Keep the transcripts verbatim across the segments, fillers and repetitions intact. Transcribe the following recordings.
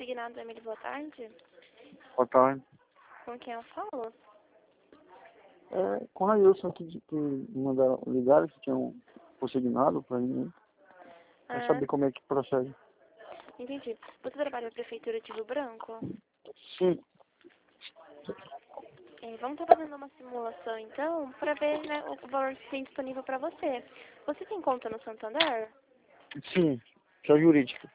Consignado, Emílio, boa tarde. Boa tarde. Com quem eu falo? É, com a Wilson aqui de- que me mandaram ligar que tinha um consignado para mim. Quer Ah, saber como é que procede. entendi. Você trabalha na Prefeitura de Rio Branco? Sim, É, vamos estar fazendo uma simulação, então, para ver, né, o valor que tem disponível para você. Você tem conta no Santander? sim, que é jurídica.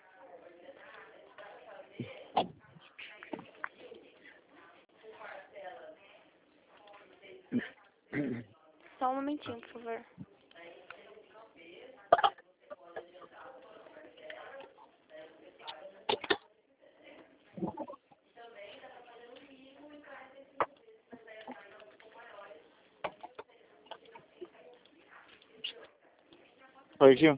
Só um momentinho, por favor. Olha aqui, ó.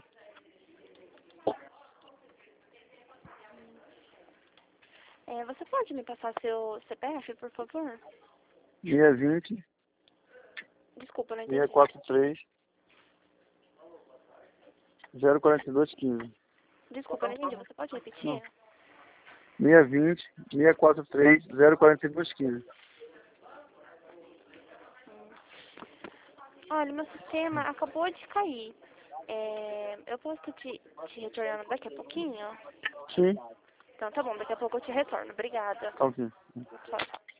É, você pode me passar seu C P F, por favor? seis vinte, Desculpa, não seis entendi. quatro três, zero quatro dois um cinco. Desculpa, não entendi. Você pode repetir? seis vinte, seis quatro três, zero quatro dois um cinco. Olha, meu sistema acabou de cair. É, eu posso te, te retornar daqui a pouquinho? Sim, Então tá bom, daqui a pouco eu te retorno. Obrigada. tá ok. Tchau, tchau.